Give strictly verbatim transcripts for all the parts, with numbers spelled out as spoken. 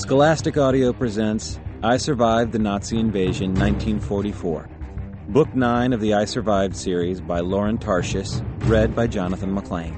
Scholastic Audio presents I Survived the Nazi Invasion nineteen forty-four, Book nine of the I Survived series by Lauren Tarshis, read by Jonathan McLean.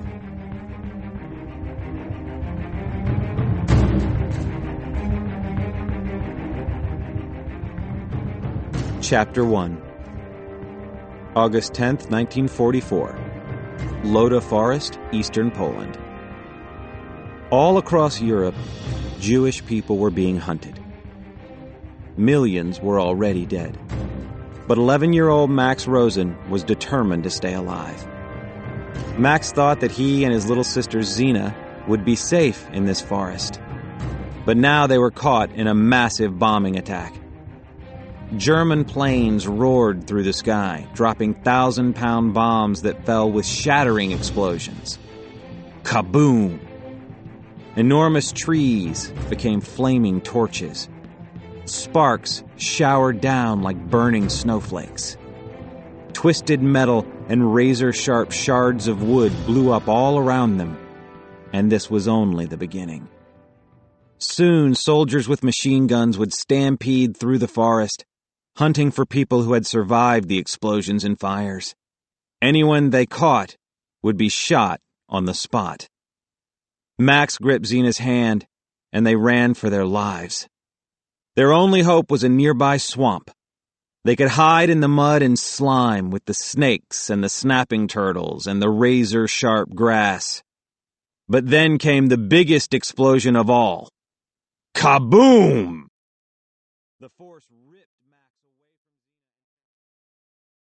Chapter one. August tenth, nineteen forty-four. Loda Forest, Eastern Poland. All across Europe, Jewish people were being hunted. Millions were already dead. But eleven-year-old Max Rosen was determined to stay alive. Max thought that he and his little sister Zina would be safe in this forest. But now they were caught in a massive bombing attack. German planes roared through the sky, dropping thousand-pound bombs that fell with shattering explosions. Kaboom! Enormous trees became flaming torches. Sparks showered down like burning snowflakes. Twisted metal and razor-sharp shards of wood blew up all around them, and this was only the beginning. Soon, soldiers with machine guns would stampede through the forest, hunting for people who had survived the explosions and fires. Anyone they caught would be shot on the spot. Max gripped Zina's hand, and they ran for their lives. Their only hope was a nearby swamp. They could hide in the mud and slime with the snakes and the snapping turtles and the razor-sharp grass. But then came the biggest explosion of all. Kaboom! The force